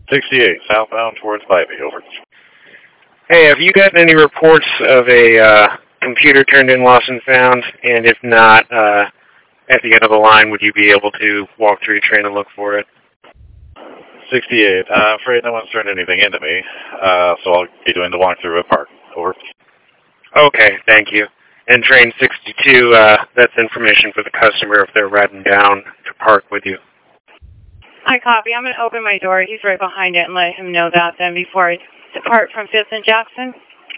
68, southbound towards Bybee, over. Hey, have you gotten any reports of a computer turned in lost and found? And if not, at the end of the line, would you be able to walk through your train and look for it? 68, I'm afraid no one's turned anything into me, so I'll be doing the walkthrough at Park, over. Okay, thank you. And train 62, that's information for the customer if they're riding down to Park with you. I copy. I'm going to open my door. He's right behind it and let him know that then before I depart from 5th and Jackson.